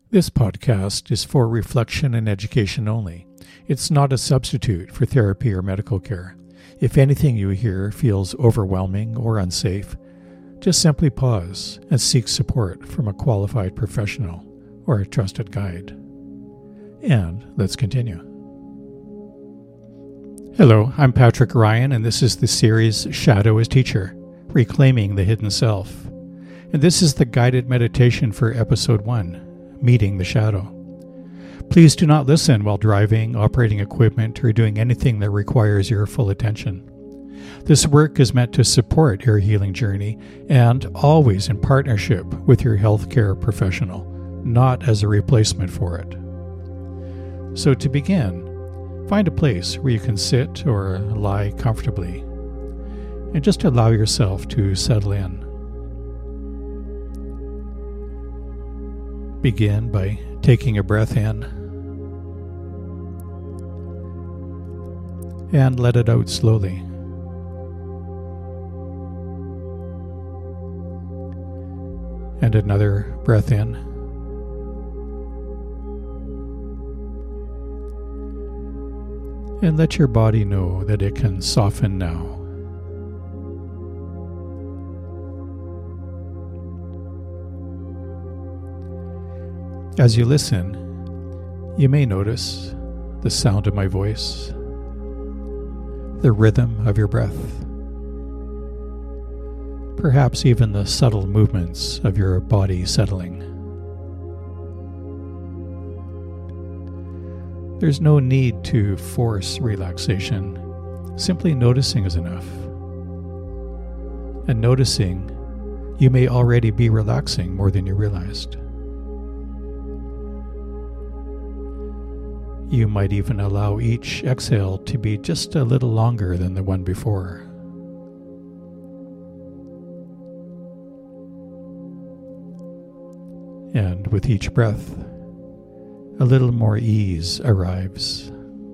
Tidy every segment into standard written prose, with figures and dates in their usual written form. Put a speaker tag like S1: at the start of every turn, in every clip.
S1: This podcast is for reflection and education only. It's not a substitute for therapy or medical care. If anything you hear feels overwhelming or unsafe, just simply pause and seek support from a qualified professional or a trusted guide. And let's continue. Hello, I'm Patrick Ryan, and this is the series Shadow as Teacher, Reclaiming the Hidden Self. And this is the guided meditation for Episode 1. Meeting the Shadow. Please do not listen while driving, operating equipment, or doing anything that requires your full attention. This work is meant to support your healing journey and always in partnership with your healthcare professional, not as a replacement for it. So to begin, find a place where you can sit or lie comfortably and just allow yourself to settle in. Begin by taking a breath in and let it out slowly. And another breath in. And let your body know that it can soften now. As you listen, you may notice the sound of my voice, the rhythm of your breath, perhaps even the subtle movements of your body settling. There's no need to force relaxation. Simply noticing is enough. And noticing, you may already be relaxing more than you realized. You might even allow each exhale to be just a little longer than the one before. And with each breath, a little more ease arrives.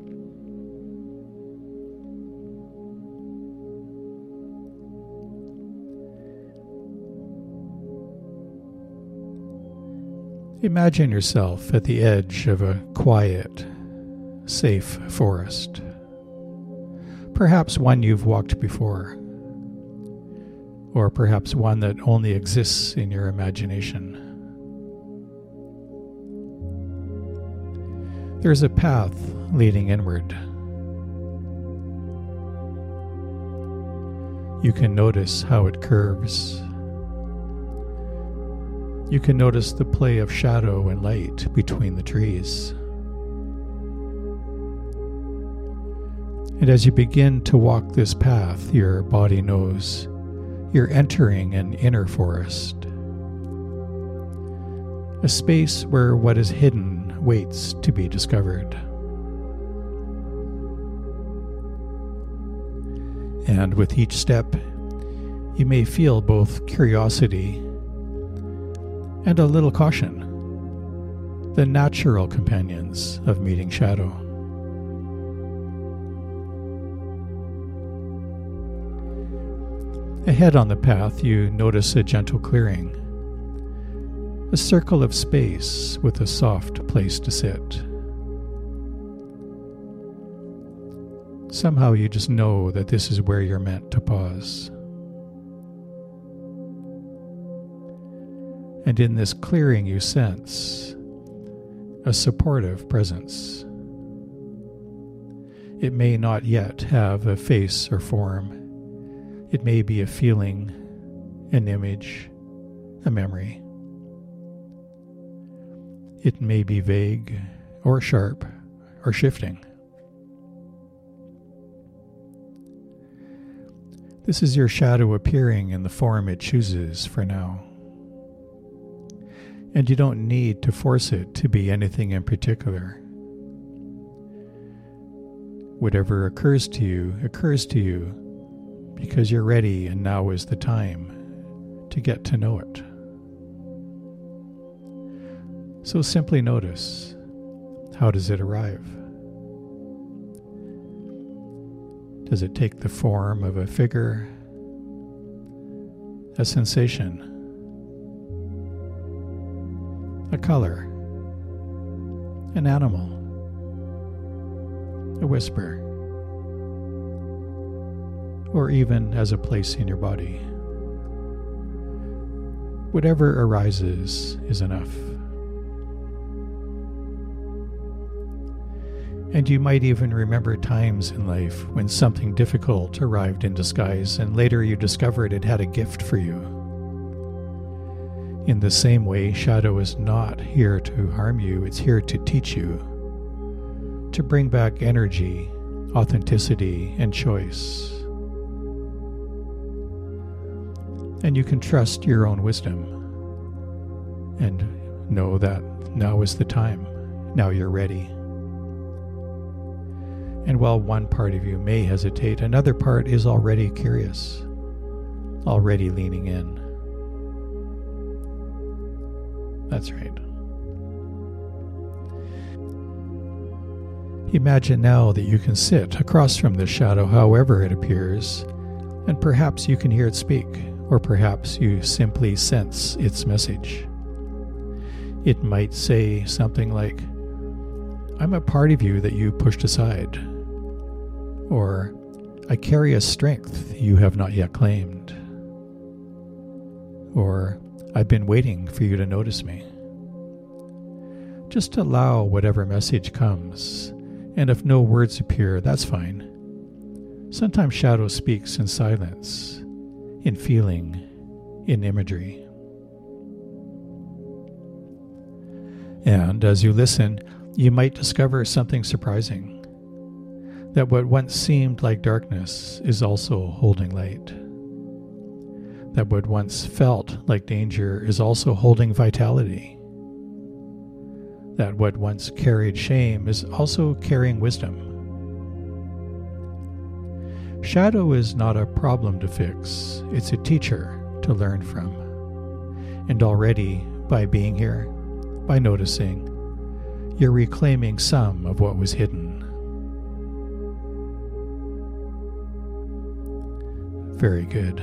S1: Imagine yourself at the edge of a quiet, safe forest, perhaps one you've walked before, or perhaps one that only exists in your imagination. There's a path leading inward. You can notice how it curves. You can notice the play of shadow and light between the trees. And as you begin to walk this path, your body knows you're entering an inner forest, a space where what is hidden waits to be discovered. And with each step, you may feel both curiosity and a little caution, the natural companions of meeting shadow. Ahead on the path, you notice a gentle clearing, a circle of space with a soft place to sit. Somehow you just know that this is where you're meant to pause. And in this clearing you sense a supportive presence. It may not yet have a face or form. It may be a feeling, an image, a memory. It may be vague or sharp or shifting. This is your shadow appearing in the form it chooses for now. And you don't need to force it to be anything in particular. Whatever occurs to you because you're ready and now is the time to get to know it. So simply notice, how does it arrive? Does it take the form of a figure, a sensation, a color, an animal, a whisper, or even as a place in your body. Whatever arises is enough. And you might even remember times in life when something difficult arrived in disguise and later you discovered it had a gift for you. In the same way, shadow is not here to harm you, it's here to teach you, to bring back energy, authenticity, and choice. And you can trust your own wisdom and know that now is the time, now you're ready. And while one part of you may hesitate, another part is already curious, already leaning in. That's right. Imagine now that you can sit across from this shadow however it appears, and perhaps you can hear it speak, or perhaps you simply sense its message. It might say something like, "I'm a part of you that you pushed aside," or "I carry a strength you have not yet claimed," or "I've been waiting for you to notice me." Just allow whatever message comes, and if no words appear, that's fine. Sometimes shadow speaks in silence, in feeling, in imagery. And as you listen, you might discover something surprising, that what once seemed like darkness is also holding light. That what once felt like danger is also holding vitality. That what once carried shame is also carrying wisdom. Shadow is not a problem to fix, it's a teacher to learn from. And already, by being here, by noticing, you're reclaiming some of what was hidden. Very good.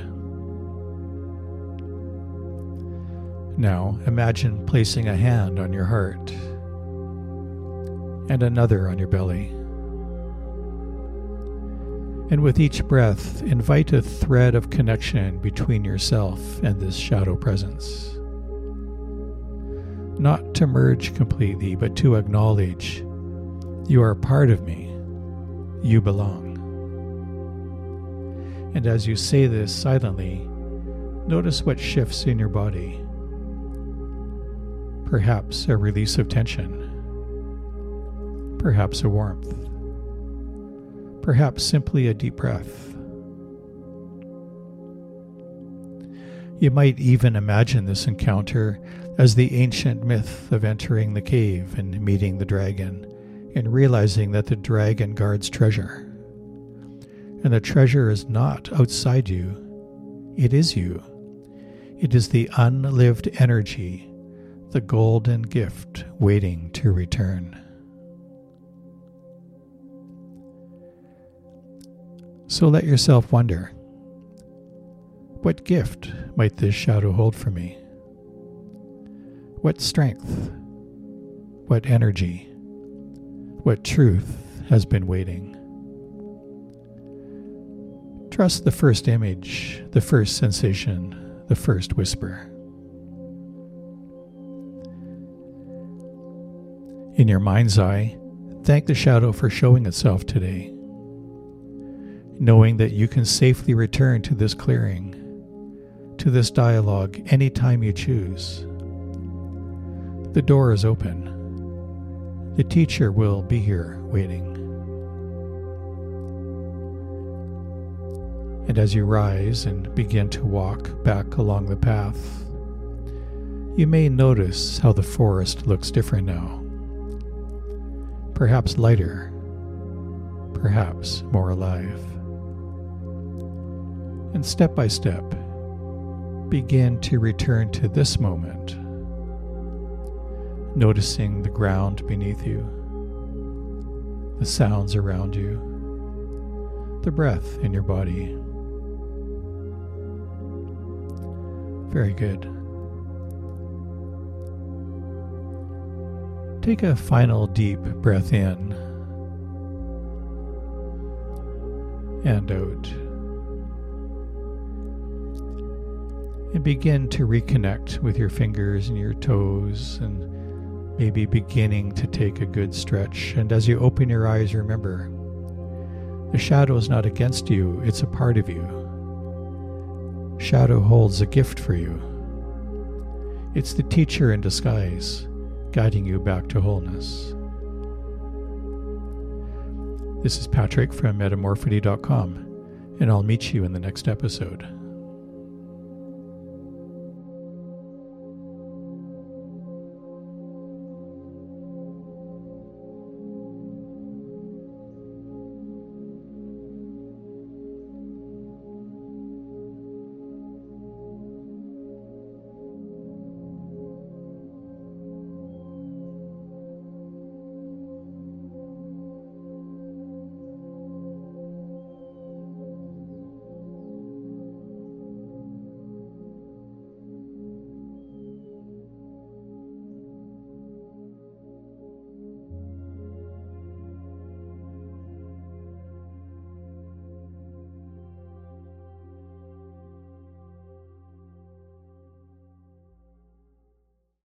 S1: Now, imagine placing a hand on your heart and another on your belly. And with each breath, invite a thread of connection between yourself and this shadow presence. Not to merge completely, but to acknowledge, you are part of me, you belong. And as you say this silently, notice what shifts in your body. Perhaps a release of tension. Perhaps a warmth. Perhaps simply a deep breath. You might even imagine this encounter as the ancient myth of entering the cave and meeting the dragon and realizing that the dragon guards treasure. And the treasure is not outside you, it is you. It is the unlived energy, the golden gift waiting to return. So let yourself wonder, what gift might this shadow hold for me? What strength, what energy, what truth has been waiting? Trust the first image, the first sensation, the first whisper. In your mind's eye, thank the shadow for showing itself today, knowing that you can safely return to this clearing, to this dialogue anytime you choose. The door is open. The teacher will be here waiting. And as you rise and begin to walk back along the path, you may notice how the forest looks different now. Perhaps lighter, perhaps more alive. And step by step, begin to return to this moment, noticing the ground beneath you, the sounds around you, the breath in your body. Very good. Take a final deep breath in and out. And begin to reconnect with your fingers and your toes, and maybe beginning to take a good stretch. And as you open your eyes, remember, the shadow is not against you, it's a part of you. Shadow holds a gift for you. It's the teacher in disguise, guiding you back to wholeness. This is Patrick from Metamorphody.com, and I'll meet you in the next episode.